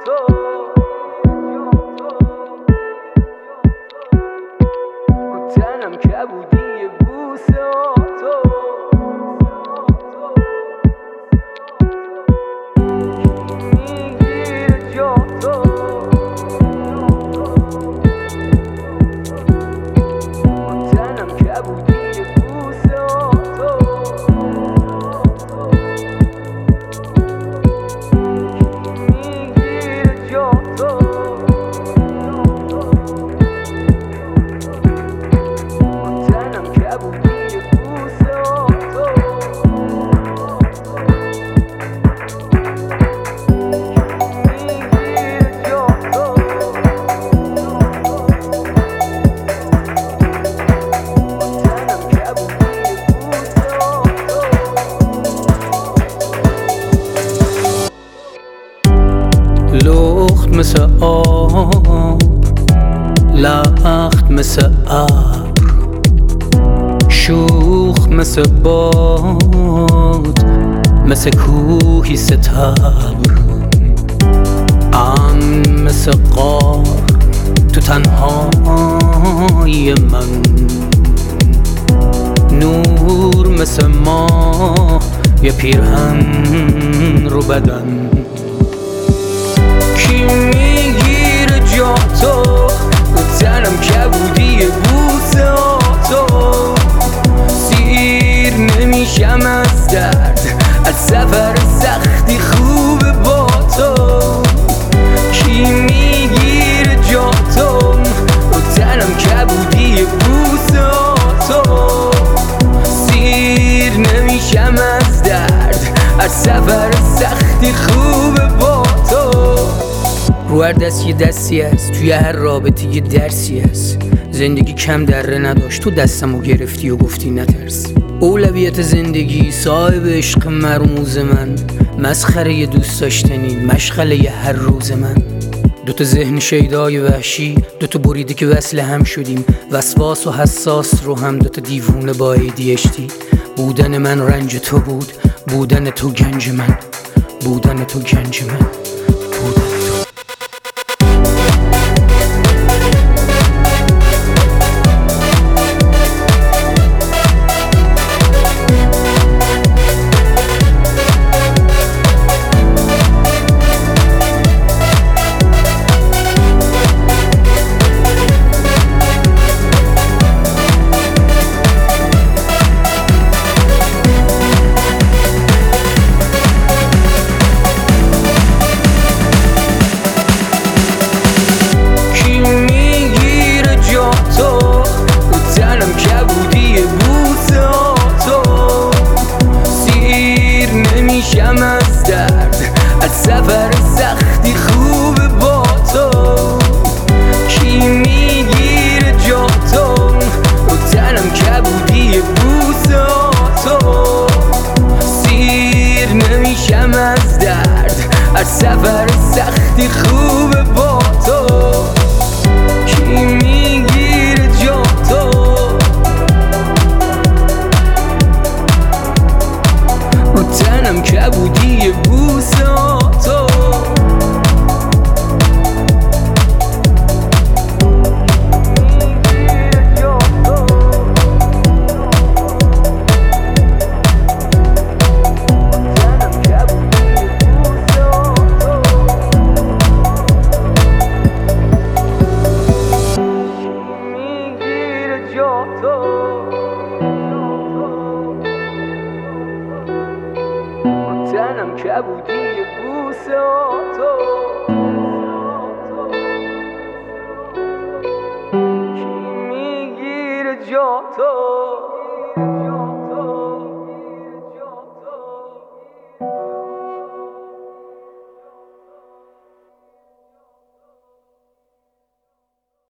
تنم کبودی بوسه تو میگیره جا تو تنم کبودی بوسه تو میگیره جا تو لخت مثل آب، لخت مثل ابر، شوخ مثل باد، مثل کوهی ستبر، امن مثل غار تو تنهای من، نور مثل ماه یه پیرهن رو بدن. کی میگیره جا تو تنم کبودی بوسه تو سیر نمیشم از درد از سفر سختی خوبه با تو. کی میگیره جا تو تنم کبودی بوسه تو سیر نمیشم از درد از سفر سختی خوبه با تو. رو هر دست یه دستی هست، توی هر رابطه یه درسی هست. زندگی کم دره نداشت، تو دستمو گرفتی و گفتی نترس. اولویت زندگی صاحب عشق مرموز من، مسخره یه دوست داشتنی مشغله یه هر روز من. دوتا ذهن شیدای وحشی، دوتا بریده که وصل هم شدیم، وسواس و حساس رو هم دوتا دیوونه با ADHD. بودن من رنج تو بود، بودن تو گنج من، بودن تو گنج من، بودن تو. تنم کبودی بوسه تو سیر نمیشم از درد از سفر سختی خوبه با تو. کی میگیره جا تو تنم کبودی بوسه تو سیر نمیشم از درد از سفر سختی خوبه با تو. کی میگیره جا تو تنم کبودی بوسه تو تنم کبودی بوسه تو